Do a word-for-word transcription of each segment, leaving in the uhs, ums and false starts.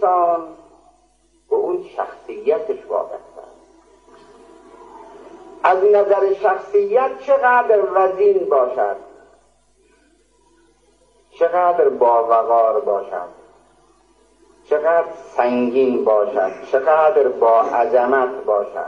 انسان به اون شخصیتش وابسته است. از نظر شخصیت چقدر وزین باشد، چقدر باوقار باشد، چقدر سنگین باشد، چقدر با عظمت باشد.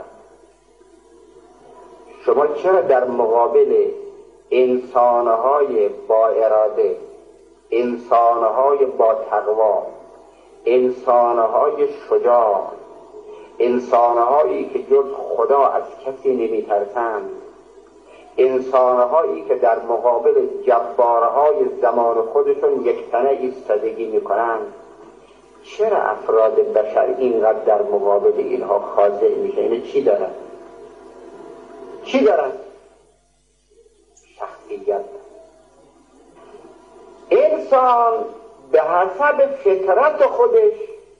شما چرا در مقابل انسانهای با اراده، انسانهای با تقوا، انسانهای شجاع، انسانهایی که جز خدا از کسی نمیترسند، انسانهایی که در مقابل جبارهای زمان خودشون یکتنه ایستادگی میکنند، چرا افراد بشر اینقدر در مقابل اینها خاضع میشه؟ اینه چی دارن؟ چی دارن؟ شخصیت. انسان به حسب فطرت خودش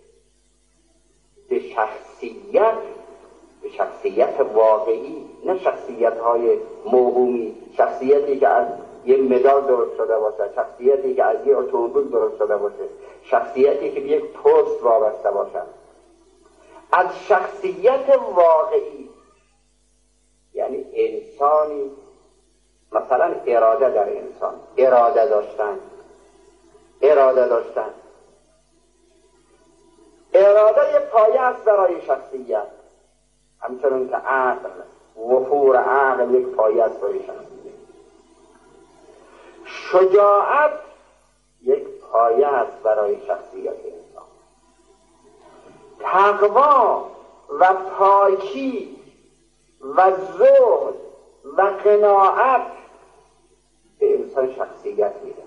به شخصیت، به شخصیت واقعی، نه شخصیت های موهومی، شخصیتی که از یه مدال درست شده باشه، شخصیتی که از یه اتومبیل درست شده باشه، شخصیتی که به یک پست وابسته باشه، از شخصیت واقعی، یعنی انسانی مثلا اراده در انسان، اراده داشتن، اراده داشتن اراده یه پایه است برای شخصیت، همچنان که عقل، وفور عقل یک پایه است برای شخصیت. شجاعت یک پایه است برای شخصیت انسان. تقوا و پاکی و زهد و قناعت به انسان شخصیت میده.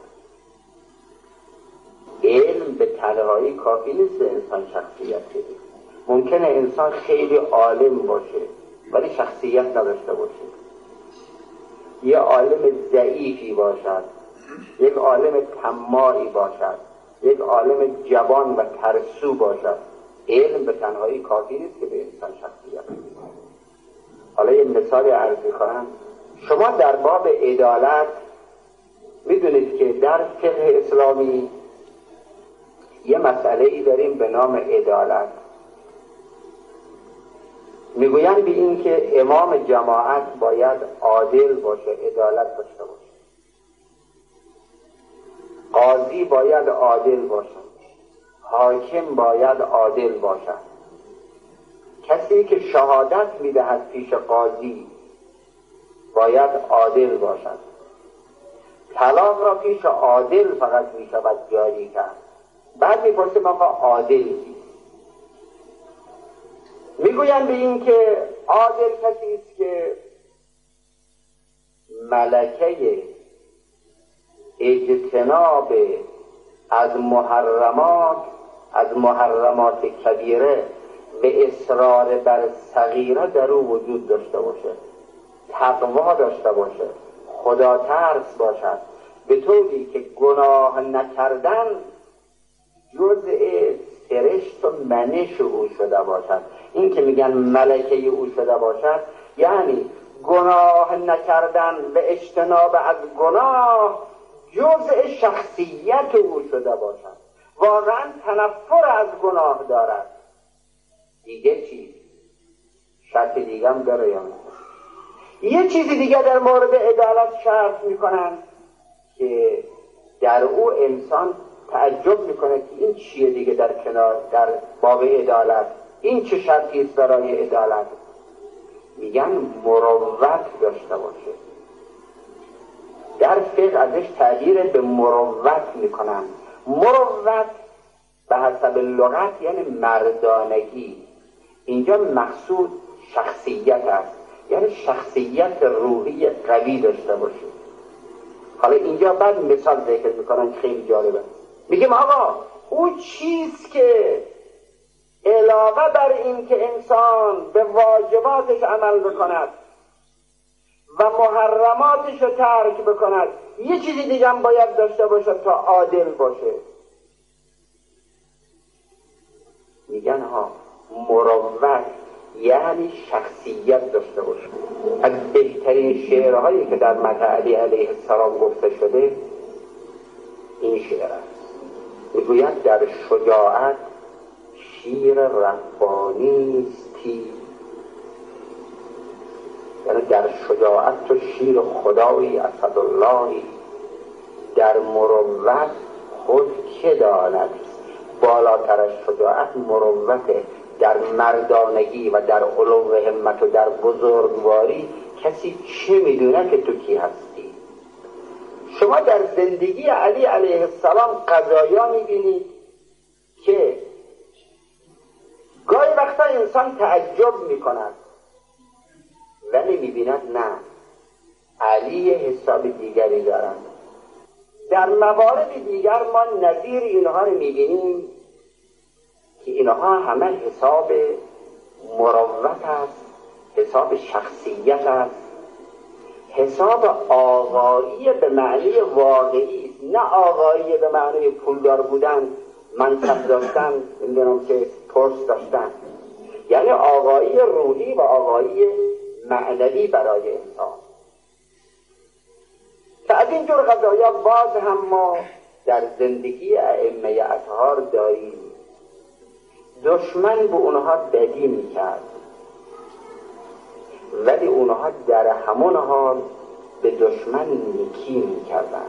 علم به تنهایی کافی نیست به انسان شخصیت بده. ممکنه انسان خیلی عالم باشه ولی شخصیت نداشته باشه، یه عالم ضعیفی باشد، یک عالم طماعی باشد، یک عالم جوان و ترسو باشد. علم به تنهایی کافی نیست که به انسان شخصیت بده. حالا یه مثال عرض کنم. شما در باب عدالت میدونید که در فقه اسلامی یه مسئله‌ای داریم به نام عدالت. میگویند به این که امام جماعت باید عادل باشه، عدالت داشته باشه. قاضی باید عادل باشه، حاکم باید عادل باشد. کسی که شهادت میدهد پیش قاضی باید عادل باشد. طلاق را پیش عادل فقط میشود جاری کرد. بعد میپرسیم آقا عادل کی؟ میگویم به این که عادل کسی است که ملکه اجتناب از محرمات، از محرمات کبیره و اصرار بر صغیره در او وجود داشته باشه، تقوا داشته باشه، خدا ترس باشد، به طوری که گناه نکردن جزء سرشت و منش او شده باشد. این که میگن ملکه او شده باشد یعنی گناه نکردن و اجتناب از گناه جزء شخصیت او شده باشد. واقعا تنفر از گناه دارد. دیگه چی؟ شرط دیگه هم داره یا نه؟ یه چیزی دیگه در مورد عدالت شرط میکنن که در او انسان تعجب میکنه که این چیه دیگه در کنار، در باب عدالت این چه شرطی است برای عدالت؟ میگن مروت داشته باشه. در فقه ازش تعبیر به مروت میکنن. مروت به حسب لغت یعنی مردانگی. اینجا مقصود شخصیت است، یعنی شخصیت روحی قوی داشته باشه. حالا اینجا بعد مثال ذکر میکنن خیلی جالبه. میگیم آقا او چیست که علاوه بر این که انسان به واجباتش عمل بکند و محرماتش رو ترک بکند یه چیزی دیگه هم باید داشته باشه تا عادل باشه. میگن ها مروت یعنی شخصیت داشته باشه. از بهترین شعرهایی که در مدح علی علیه السلام گفته شده این شعر است. میگوید در شجاعت ربانیستی، یعنی در شجاعت تو شیر خدایی اسداللهی، در مروت خود که داند. بالاتر از شجاعت مروته، در مردانگی و در علو همت و در بزرگواری کسی چه میدونه که تو کی هستی. شما در زندگی علی علیه السلام قضایا میبینید که گاهی وقتا انسان تعجب میکند ولی میبیند نه، علی حساب دیگری دارند. در موارد دیگر ما نظیر اینها رو میبینیم که اینها همه حساب مروت است، حساب شخصیت است، حساب آقایی به معنی واقعی است، نه آقایی به معنی پولدار بودن، منصب داشتن، نمیدونم که پست داشتن، یعنی آقایی روحی و آقایی معنوی برای انسان. که از این جور قضایا باز هم ما در زندگی ائمه اطهار داریم. دشمن به اونها بدی میکرد ولی اونها در همون حال به دشمن نیکی میکردن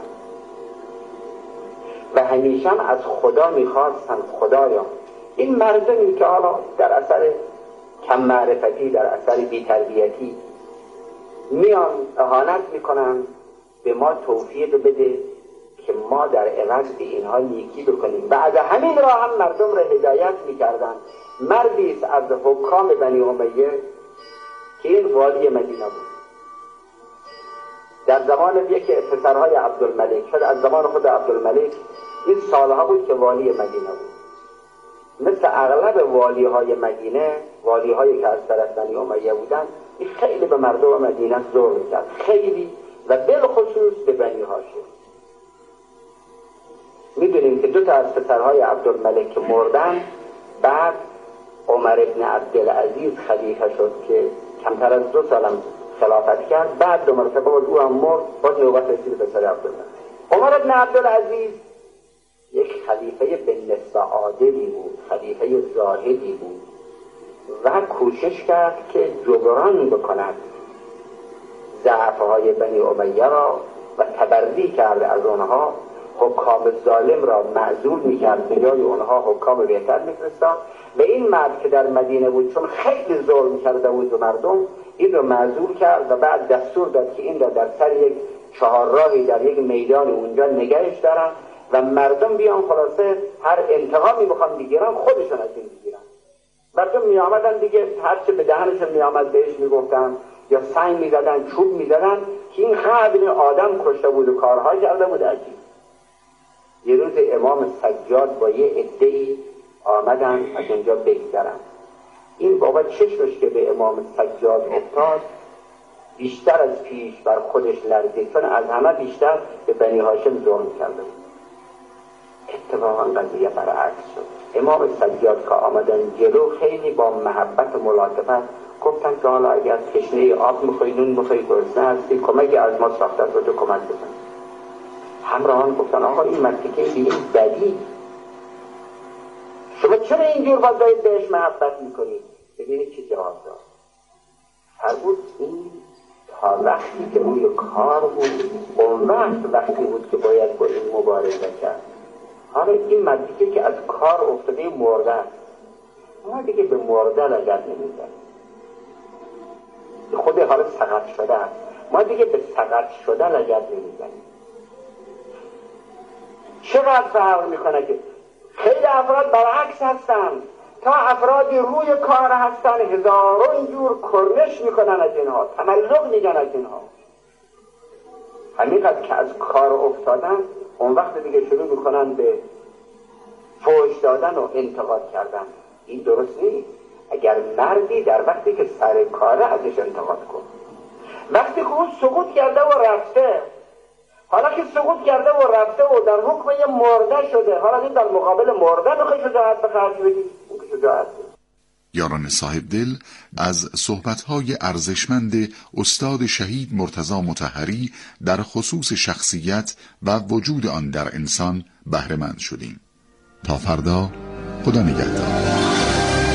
و همیشه از خدا میخواستن خدایا این مردمی که حالا در اثر کم معرفتی، در اثر بی‌تربیتی میان اهانت میکنن، به ما توفیق بده که ما در عوض به اینها نیکی بکنیم. و از همین راه هم مردم را هدایت میکردن. مردی است از حکام بنی امیه که این والی مدینه بود، در زمان یکی پسرهای عبدالملک، شد از زمان خود عبدالملک، این سالها بود که والی مدینه بود. مثل اغلب والی های مدینه، والی هایی که از طرف بنی امیه بودن، این خیلی به مردم مدینه ظلم کرد، خیلی، و بالخصوص به بنی هاشم. میدونیم که دو تا از پسرهای عبدالملک که مردن، بعد عمر ابن عبدالعزیز خلیفه شد که کمتر از دو سالم خلافت کرد. بعد دو مرتبه بود او هم مرد، باز نوبت رسید پسر عبدالملک. عمر ابن عبدالعزیز یک خلیفه به نسبه عادلی بود، خلیفه زاهدی بود و کوشش کرد که جبران بکند ضعفهای بنی امیه را و تبری کرد از آنها، حکام ظالم را معزول میکرد، به جای آنها حکام بهتر میفرستاد. و این مرد که در مدینه بود چون خیلی ظلم کرده بود به مردم، این را معزول کرد و بعد دستور داد که این را در سر یک چهارراهی در یک میدان اونجا نگهش دارن و مردم بیان خلاصه هر انتقامی بخوام بگیرن خودشون از این بگیرن. مردم می آمدن دیگه، هرچه به دهنشون می آمد بهش می گفتن یا سنگ می زدن، چوب می زدن که این خیلی آدم کشته بود و کارها کرده بود عجیب. یه روز امام سجاد با یه عده‌ای آمدن از اونجا بگذرن. این بابا چشمش که به امام سجاد افتاد بیشتر از پیش بر خودش لرزید، چون از همه بیشتر به بنی هاشم ظلم کرده بود. اتفاقا قضیه برعکس شد. امام سجاد که آمدن جلو خیلی با محبت و ملاطفت گفتن که حالا اگر تشنه آب میخوای، نون میخوای، گرسنه هستی، کمکی از ما ساخته رو تو کمک بزن. همراهان گفتن آقا این مکتیکه این بدی، شما چرا اینجور باز دارید بهش محبت میکنید؟ ببینید چی جواب داد. هر بود این تا وقتی که روی کار بود، اون وقت وقتی بود که باید با این مبارزه کرد. حالا این مکتیکه که از کار افتاده مرده، ما دیگه به مرده لگد نمیزن، خود حالا سقط شده، ما دیگه به سقط شده لگد نمیزنیم. چقدر فرق میکنه که خیلی افراد برعکس هستن، تا افرادی روی کار هستن هزارون جور کرنش میکنن از اینها، تملق میگن از اینها. همینقدر که از کار افتادن اون وقت دیگه شروع میکنن به فوش دادن و انتقاد کردن. این درست نیست. اگر مردی در وقتی که سر کاره ازش انتقاد کن، وقتی که اون سقوط کرده و رفته، حالا که سقوط کرده و رفته و در حکم یه مرده شده، حالا این در مقابل مرده بخوای شجاعت به خرج بدی، اون که شجاعت بود. یاران صاحب دل از صحبت‌های ارزشمند استاد شهید مرتضی مطهری در خصوص شخصیت و وجود آن در انسان بهره مند شدیم. تا فردا، خدا نگهدار.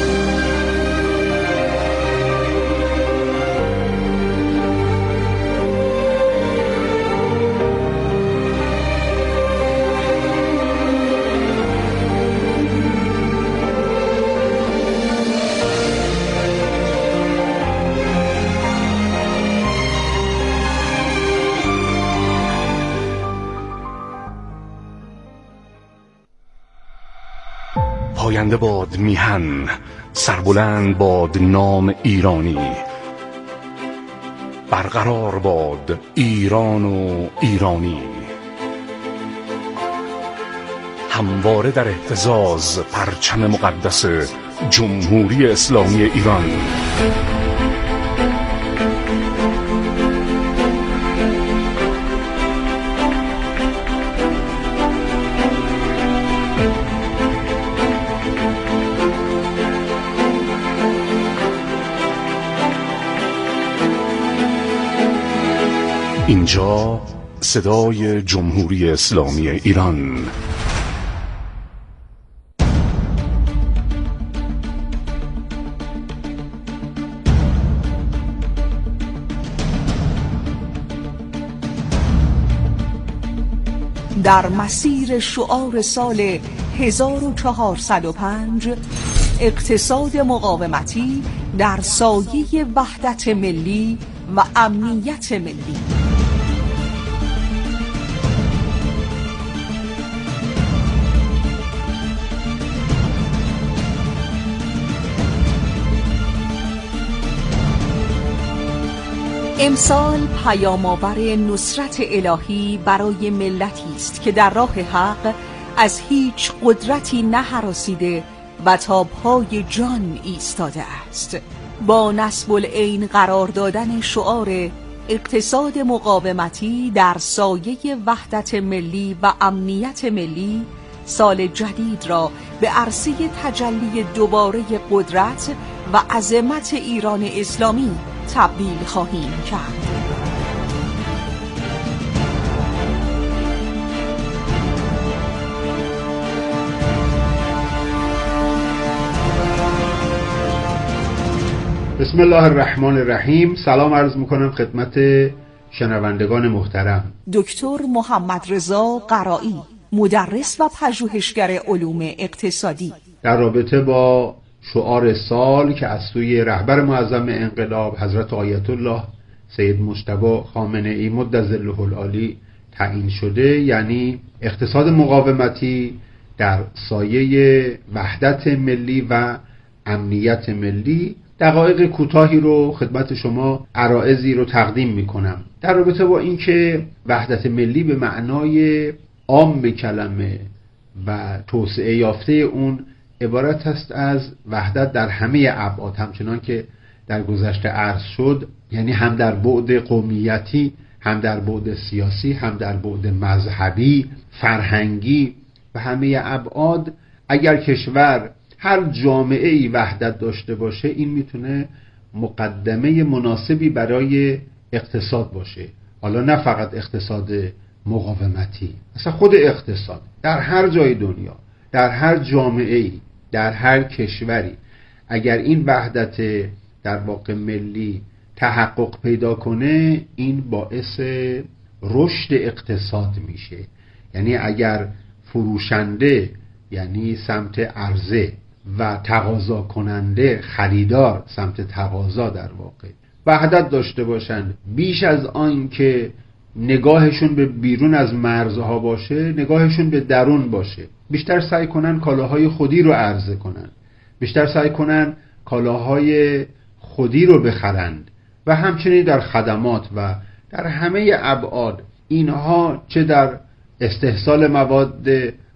پاینده باد میهن، سربلند باد نام ایرانی. برقرار باد ایران و ایرانی، همواره در اهتزاز پرچم مقدس جمهوری اسلامی ایران. اینجا صدای جمهوری اسلامی ایران. در مسیر شعار سال هزار و چهارصد و پنج، اقتصاد مقاومتی در سایه وحدت ملی و امنیت ملی. امسال پیام‌آور نصرت الهی برای ملتی است که در راه حق از هیچ قدرتی نهراسیده و تا پای جان ایستاده است. با نصب العین قرار دادن شعار اقتصاد مقاومتی در سایه وحدت ملی و امنیت ملی، سال جدید را به عرصه تجلی دوباره قدرت و عظمت ایران اسلامی تبدیل خواهیم کرد. بسم الله الرحمن الرحیم. سلام عرض میکنم خدمت شنوندگان محترم. دکتر محمد رضا قرایی، مدرس و پژوهشگر علوم اقتصادی، در رابطه با شعار سال که از سوی رهبر معظم انقلاب حضرت آیت الله سید مجتبی خامنه ای مد ظله العالی تعیین شده، یعنی اقتصاد مقاومتی در سایه وحدت ملی و امنیت ملی، دقایق کوتاهی رو خدمت شما عرائضی رو تقدیم میکنم در رابطه با اینکه وحدت ملی به معنای عام کلمه و توسعه یافته اون عبارت است از وحدت در همه ابعاد، همچنان که در گذشته عرض شد، یعنی هم در بعد قومیتی، هم در بعد سیاسی، هم در بعد مذهبی، فرهنگی و همه ابعاد. اگر کشور هر جامعه‌ای وحدت داشته باشه، این میتونه مقدمه مناسبی برای اقتصاد باشه. حالا نه فقط اقتصاد مقاومتی، اصلا خود اقتصاد در هر جای دنیا، در هر جامعه‌ای، در هر کشوری، اگر این وحدت در واقع ملی تحقق پیدا کنه، این باعث رشد اقتصاد میشه. یعنی اگر فروشنده، یعنی سمت عرضه، و تقاضا کننده، خریدار، سمت تقاضا، در واقع وحدت داشته باشند، بیش از آن که نگاهشون به بیرون از مرزها باشه، نگاهشون به درون باشه، بیشتر سعی کنن کالاهای خودی رو عرضه کنن، بیشتر سعی کنن کالاهای خودی رو بخرند و همچنین در خدمات و در همه ابعاد، اینها چه در استحصال مواد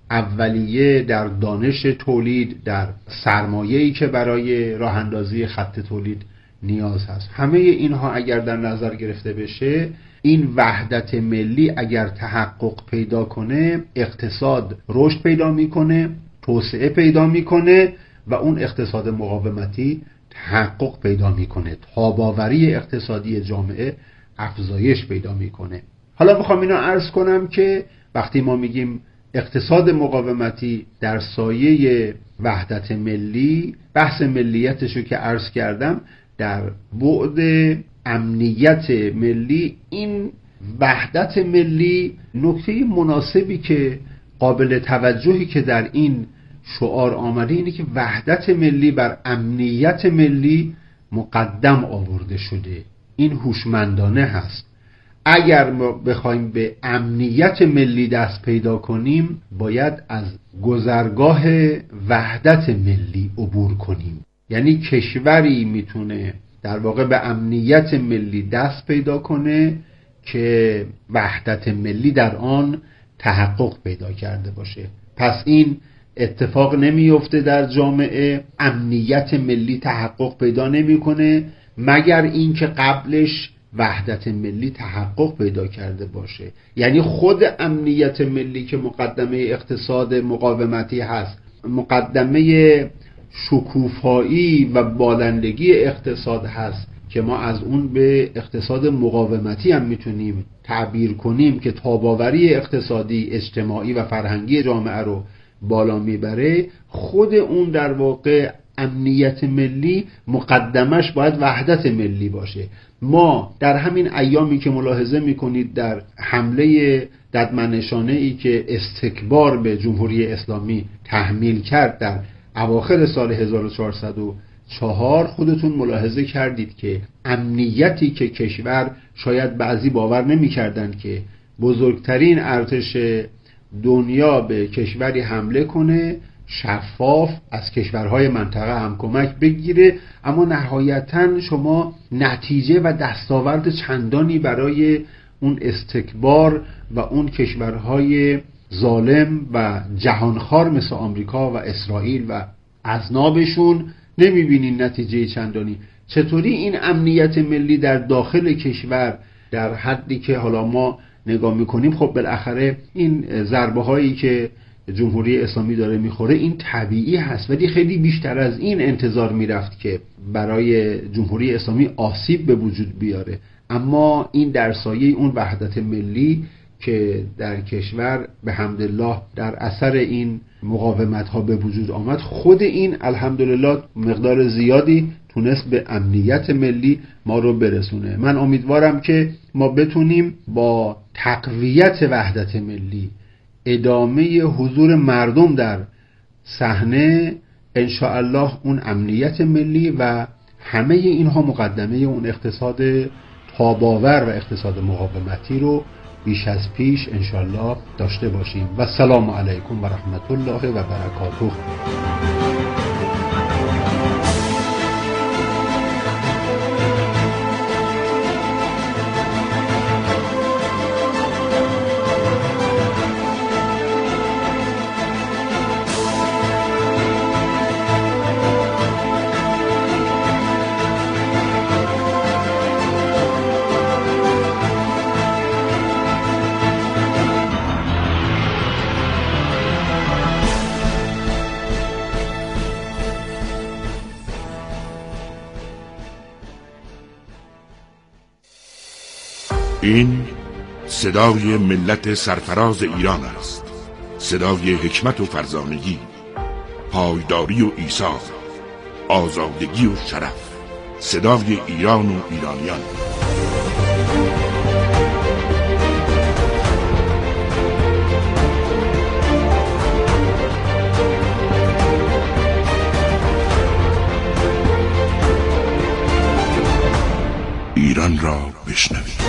اولیه، در دانش تولید، در سرمایه‌ای که برای راه اندازی خط تولید نیاز هست، همه اینها اگر در نظر گرفته بشه، این وحدت ملی اگر تحقق پیدا کنه، اقتصاد رشد پیدا میکنه، توسعه پیدا میکنه و اون اقتصاد مقاومتی تحقق پیدا میکنه، تاباوری اقتصادی جامعه افزایش پیدا میکنه. حالا میخوام اینو عرض کنم که وقتی ما میگیم اقتصاد مقاومتی در سایه وحدت ملی، بحث ملیتشو که عرض کردم، در بعد امنیت ملی، این وحدت ملی نکته مناسبی که قابل توجهی که در این شعار آمده اینه که وحدت ملی بر امنیت ملی مقدم آورده شده. این هوشمندانه هست. اگر ما بخوایم به امنیت ملی دست پیدا کنیم باید از گذرگاه وحدت ملی عبور کنیم. یعنی کشوری میتونه در واقع به امنیت ملی دست پیدا کنه که وحدت ملی در آن تحقق پیدا کرده باشه. پس این اتفاق نمیفته در جامعه، امنیت ملی تحقق پیدا نمیکنه مگر اینکه قبلش وحدت ملی تحقق پیدا کرده باشه. یعنی خود امنیت ملی که مقدمه اقتصاد مقاومتی هست، مقدمه شکوفایی و بالندگی اقتصاد هست که ما از اون به اقتصاد مقاومتی هم میتونیم تعبیر کنیم که تاباوری اقتصادی، اجتماعی و فرهنگی جامعه رو بالا میبره. خود اون در واقع امنیت ملی مقدمش باید وحدت ملی باشه. ما در همین ایامی که ملاحظه میکنید در حمله ددمنشانه ای که استکبار به جمهوری اسلامی تحمیل کرد در اواخر سال هزار و چهارصد و چهار، خودتون ملاحظه کردید که امنیتی که کشور شاید بعضی باور نمی‌کردند که بزرگترین ارتش دنیا به کشوری حمله کنه، شفاف از کشورهای منطقه هم کمک بگیره، اما نهایتاً شما نتیجه و دستاورد چندانی برای اون استکبار و اون کشورهای ظالم و جهانخوار مثل آمریکا و اسرائیل و اذنابشون نمیبینین نتیجه چندانی. چطوری این امنیت ملی در داخل کشور در حدی که حالا ما نگاه میکنیم، خب بالاخره این ضربه هایی که جمهوری اسلامی داره میخوره این طبیعی هست، ولی خیلی بیشتر از این انتظار میرفت که برای جمهوری اسلامی آسیب به وجود بیاره. اما این در سایه اون وحدت ملی که در کشور به حمدالله در اثر این مقاومت ها به وجود آمد، خود این الحمدلله مقدار زیادی تونست به امنیت ملی ما رو برسونه. من امیدوارم که ما بتونیم با تقویت وحدت ملی، ادامه حضور مردم در صحنه، انشاءالله اون امنیت ملی و همه اینها مقدمه اون اقتصاد تاباور و اقتصاد مقاومتی رو بیش از پیش انشاءالله داشته باشیم. و السلام علیکم و رحمت الله و برکاته. این صدای ملت سرفراز ایران است، صدای حکمت و فرزانگی، پایداری و ایثار، آزادگی و شرف، صدای ایران و ایرانیان. ایران را بشنوید.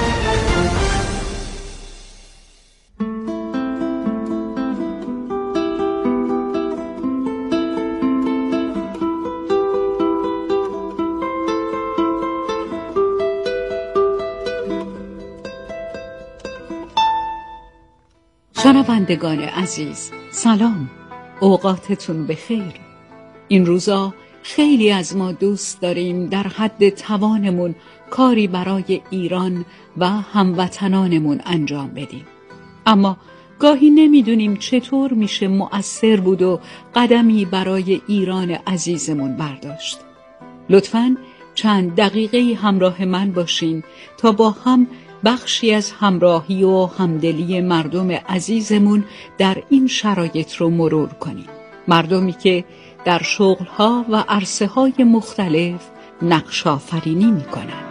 شنوندگان عزیز، سلام، اوقاتتون بخیر. این روزا خیلی از ما دوست داریم در حد توانمون کاری برای ایران و هموطنانمون انجام بدیم، اما گاهی نمیدونیم چطور میشه مؤثر بود و قدمی برای ایران عزیزمون برداشت. لطفاً چند دقیقه همراه من باشین تا با هم بخشی از همراهی و همدلی مردم عزیزمون در این شرایط رو مرور کنیم. مردمی که در شغلها و عرصه های مختلف نقش آفرینی می کنند.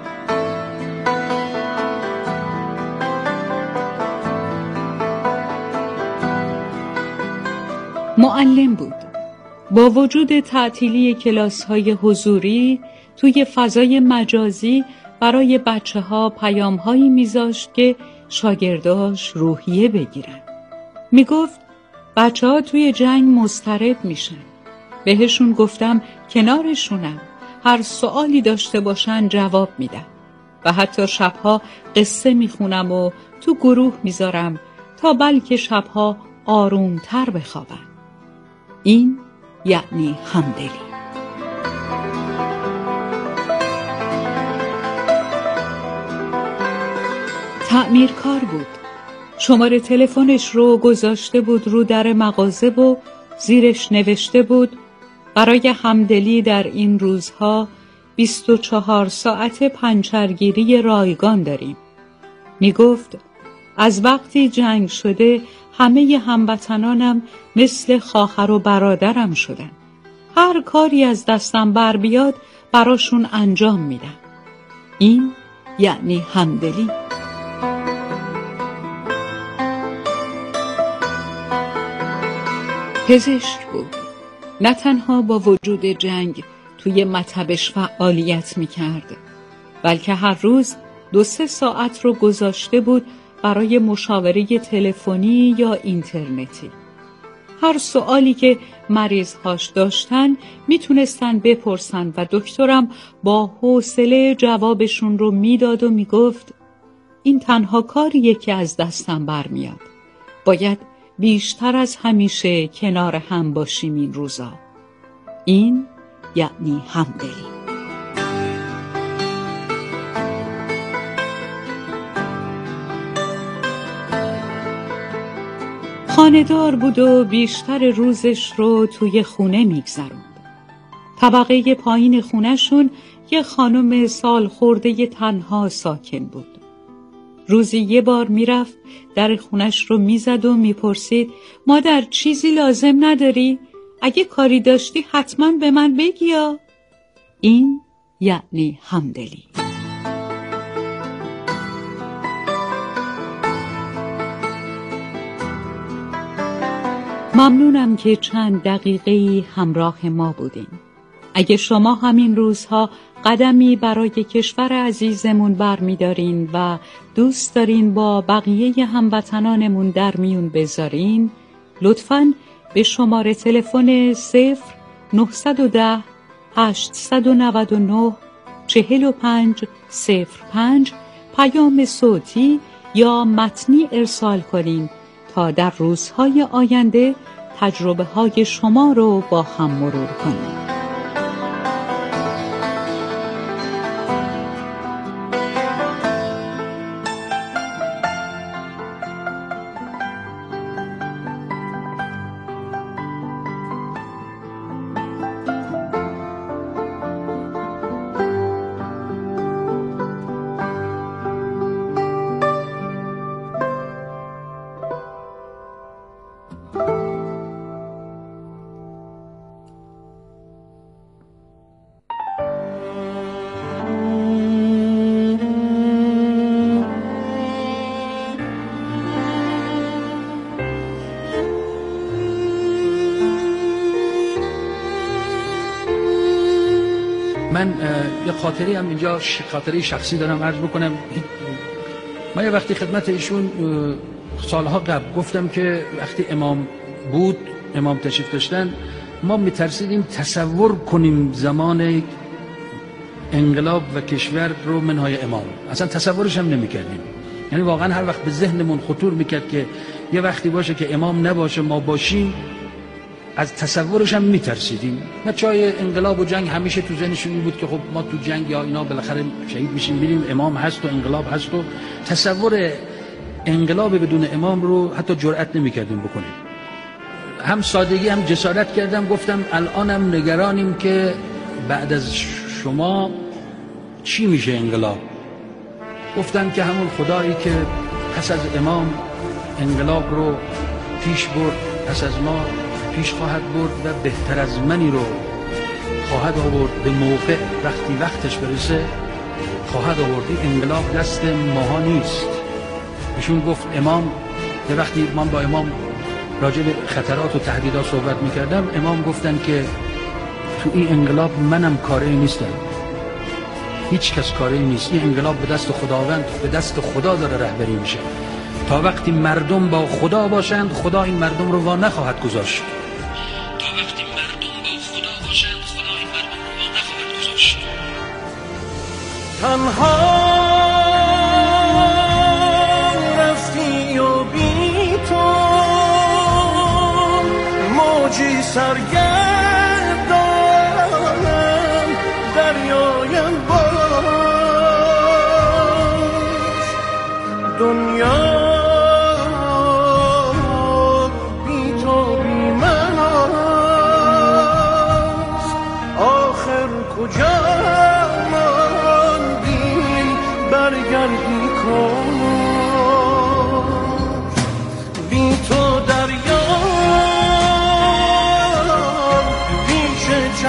معلم بود. با وجود تعطیلی کلاس های حضوری توی فضای مجازی برای بچه ها پیام هایی میذاشت که شاگرداش روحیه بگیرن. میگفت بچه ها توی جنگ مضطرب میشن. بهشون گفتم کنارشونم، هر سوالی داشته باشن جواب میدم و حتی شبها قصه میخونم و تو گروه میذارم تا بلکه شبها آرومتر بخوابن. این یعنی همدلی. تعمیرکار بود. شماره تلفنش رو گذاشته بود رو در مغازه و زیرش نوشته بود برای همدلی در این روزها بیست و چهار ساعت پنچرگیری رایگان داریم. می گفت از وقتی جنگ شده همه هموطنانم مثل خواهر و برادرم شدن. هر کاری از دستم بر بیاد براشون انجام میدم. این یعنی همدلی. پزشک بود. نه تنها با وجود جنگ توی مطبش فعالیت میکرد، بلکه هر روز دو سه ساعت رو گذاشته بود برای مشاوره تلفنی یا اینترنتی. هر سوالی که مریضهاش داشتن میتونستن بپرسن و دکترم با حوصله جوابشون رو میداد و میگفت این تنها کاریه که از دستم برمیاد. باید بیشتر از همیشه کنار هم باشیم این روزا. این یعنی همدلی. خانه‌دار بود و بیشتر روزش رو توی خونه میگذروند. طبقه پایین خونه‌شون یه خانم سال خورده تنها ساکن بود. روزی یه بار میرفت در خونش رو میزد و میپرسید مادر چیزی لازم نداری؟ اگه کاری داشتی حتما به من بگیا. این یعنی همدلی. ممنونم که چند دقیقه‌ای همراه ما بودین. اگه شما همین روزها قدمی برای کشور عزیزمون برمی‌دارین و دوست دارین با بقیه هموطنانمون در میون بذارین، لطفاً به شماره تلفن صفر نهصد و ده هشتصد و نود و نه چهل و پنج صفر پنج پیام صوتی یا متنی ارسال کنین تا در روزهای آینده تجربه های شما رو با هم مرور کنیم. من یه خاطری هم اینجا خاطری شخصی دارم عرض بکنم. من یه وقتی خدمت ایشون سالها قبل گفتم که وقتی امام بود، امام تشریف داشتن، ما میترسیدیم تصور کنیم زمان انقلاب و کشور رو منهای امام، اصلا تصورش هم نمیکردیم. یعنی واقعا هر وقت به ذهنمون خطور میکرد که یه وقتی باشه که امام نباشه ما باشیم، از تصورش هم میترسیدیم. نه چای انقلاب و جنگ همیشه تو ذهنشون بود که خب ما تو جنگ یا اینا بالاخره شهید میشیم، میریم، امام هست و انقلاب هست و تصور انقلاب بدون امام رو حتی جرئت نمیکردیم بکنیم. هم سادگی هم جسارت کردم، گفتم الانم نگرانیم که بعد از شما چی میشه انقلاب. گفتم که همون خدایی که پس از امام انقلاب رو پیش برد، پس از ما پیش خواهد برد و بهتر از منی رو خواهد آورد به موقع، وقتی وقتش برسه خواهد آورد. این انقلاب دست ماها نیست. ایشون گفت امام، یه وقتی من با امام راجع به خطرات و تهدیدات صحبت میکردم، امام گفتن که تو این انقلاب منم کاری نیستم، هیچ کس کاری نیست. این انقلاب به دست خداوند، به دست خدا داره رهبری میشه. تا وقتی مردم با خدا باشند، خدا این مردم رو وا نخواهد گذاشت. تا وقتی مردم با خدا باشند، خدا این مردم رو وا نخواهد گذاشت. تنها رفتی و بی تو موجی سرگردانم دریایم باش. دنیا بی تو بی من است، آخر کجا ماندی برگردی کن. بی تو دریا پیش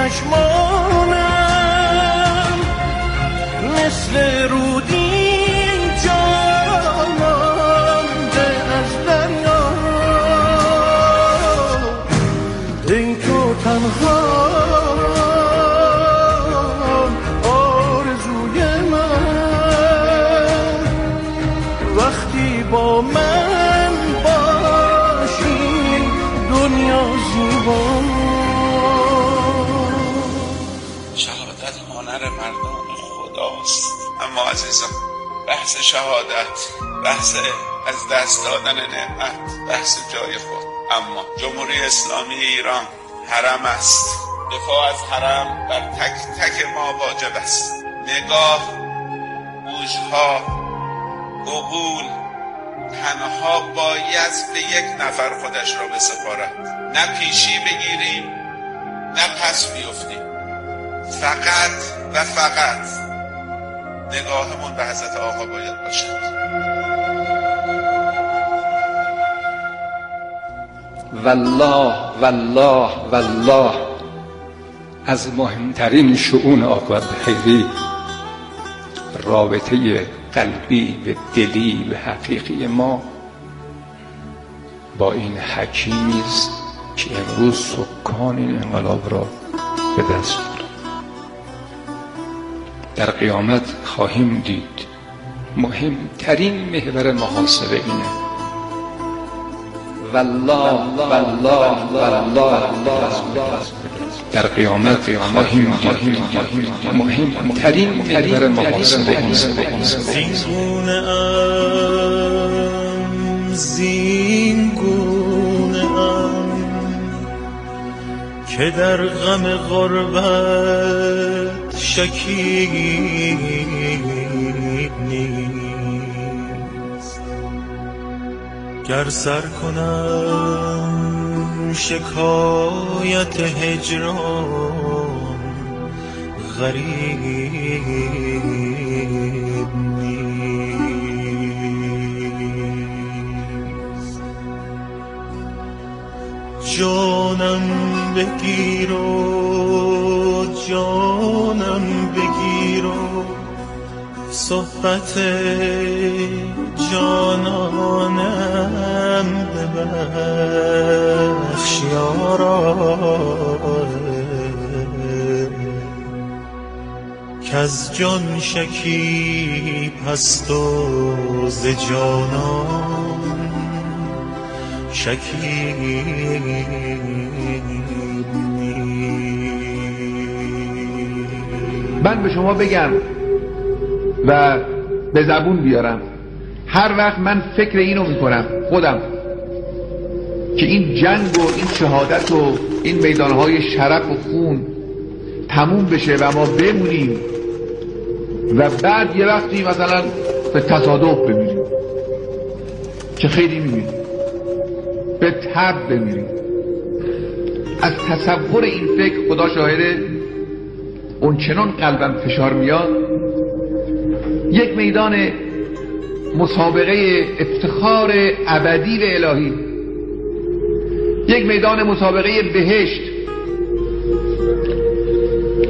چشمانم مثل رودی جامانده از دریا. ای تو تنها آرزوی من، وقتی با من باشی دنیا زیبا. شهادت هنر مردم خداست. اما عزیزان، بحث شهادت بحث از دست دادن نعمت، بحث جای خود. اما جمهوری اسلامی ایران حرم است. دفاع از حرم بر تک تک ما واجب است. نگاه، گوشها، عقول تنها باید به یک نفر خودش را بسپارد. نه پیشی بگیریم نه پس بیفتیم. فقط و فقط نگاهمون به حضرت آقا باید باشد. والله والله والله از مهمترین شؤون آقا بحیری رابطه قلبی و دلی و حقیقی ما با این حکیمی است که امروز سکان این انقلاب را به دست برد. در قیامت خواهیم دید مهمترین محور محاسبه اینه. والله والله والله در قیامت خواهیم دید مهمترین محور محاسبه اینه. زینگونه ام زینگونه ام که در غم غربت شکیب نیست. گر سر کنم شکایت هجران غریب نیست. جانم بگیر و جانم بگیر و صحبت جانانم ببخش یارا، کز جان شکیب هست و ز جانان شکیب من به شما بگم و به زبون بیارم، هر وقت من فکر اینو میکنم خودم که این جنگ و این شهادت و این میدانهای شرف و خون تموم بشه و ما بمونیم و بعد یه وقتی مثلا به تصادف بمیریم که خیلی میمیریم، به تب بمیریم، از تصور این فکر خدا شاهده اون چنان قلبم فشار میاد. یک میدان مسابقه افتخار ابدی و الهی، یک میدان مسابقه بهشت